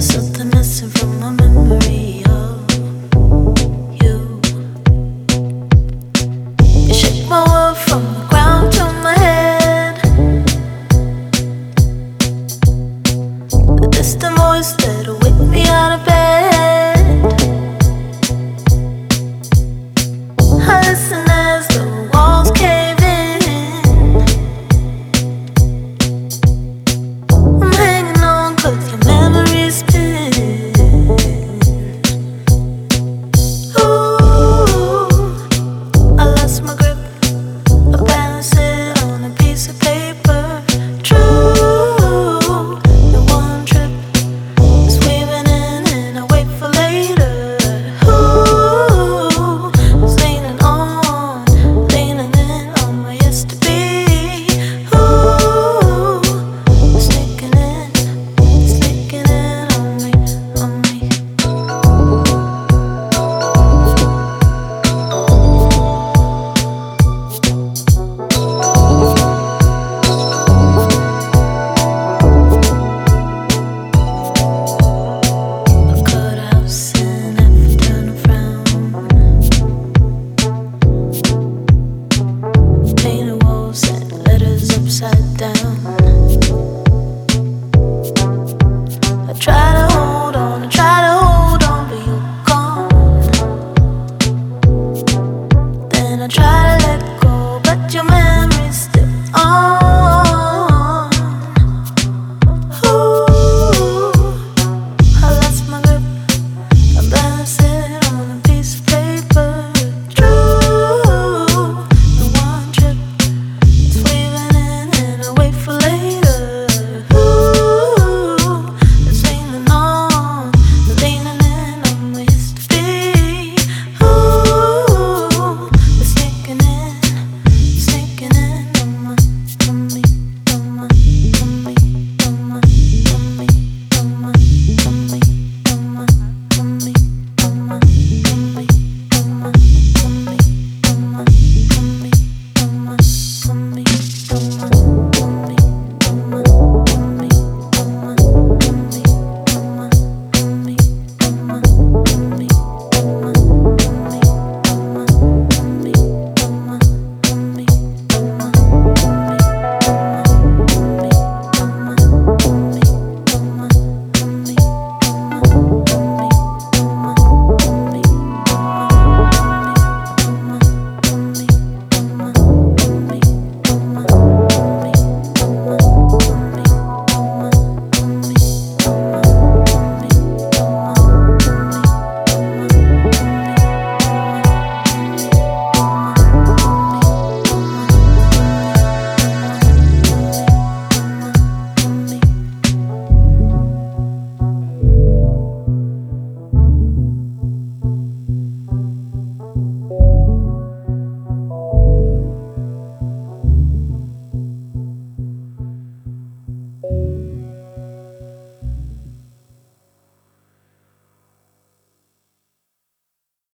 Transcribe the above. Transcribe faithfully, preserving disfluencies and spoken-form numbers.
something missing from my memory of you. You shake my world from the ground to my head. The distant voice that'll wake me out of bed. I listen as the walls cave in. I'm hanging on 'cause your memories spin. Ooh, I lost my grip. I balance it on a piece of paper. True, the one trip is weaving in and I wait for later. Ooh, I was leaning on, leaning in on my yesterday. Ooh, sneaking in, sneaking in on me, on me. A cut house and every turn around. Painted walls and letters upside down. I tried